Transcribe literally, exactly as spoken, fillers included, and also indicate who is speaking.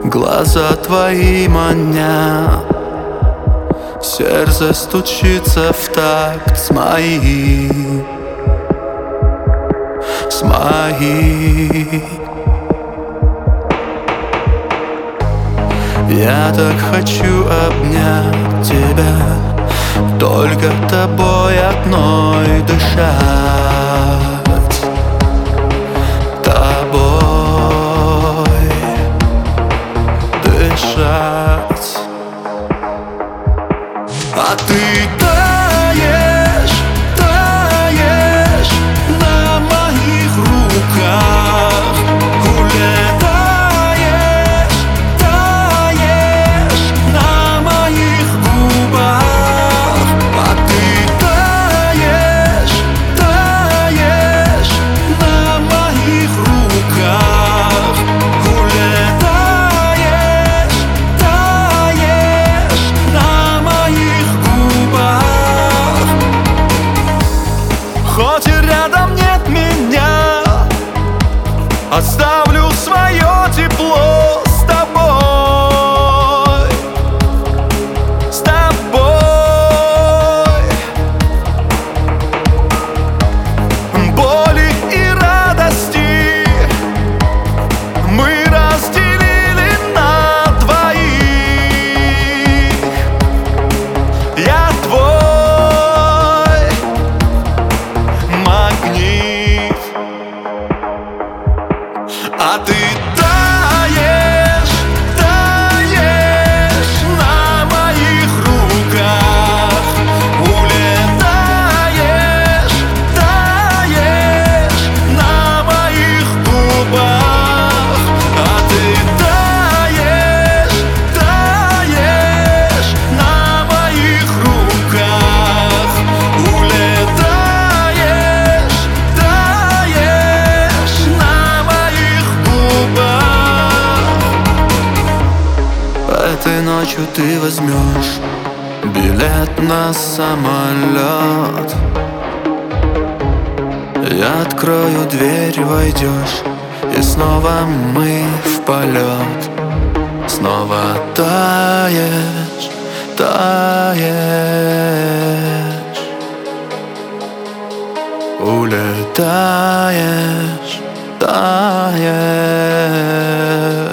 Speaker 1: Глаза твои манят, сердце стучится в такт с моим, с моим. Я так хочу обнять тебя, только тобой одной дышать, тобой дышать. А ты таешь, таешь на моих руках, улетаешь, таешь на моих губах. А ты таешь, таешь на моих руках, улетаешь, таешь на моих губах. Хоть и рядом нет меня, оставлю свое тепло с тобой, с тобой. Боли и радости мы разделили на двоих. Я твой магнит, а ты таешь, таешь на моих руках, улетаешь, таешь на моих губах. А ты таешь, таешь на моих руках, улетаешь, таешь на моих губах. Этой ночью ты возьмешь билет на самолет. Я открою дверь, войдешь, и снова мы в полет. Снова таешь, таешь, улетаешь, таешь.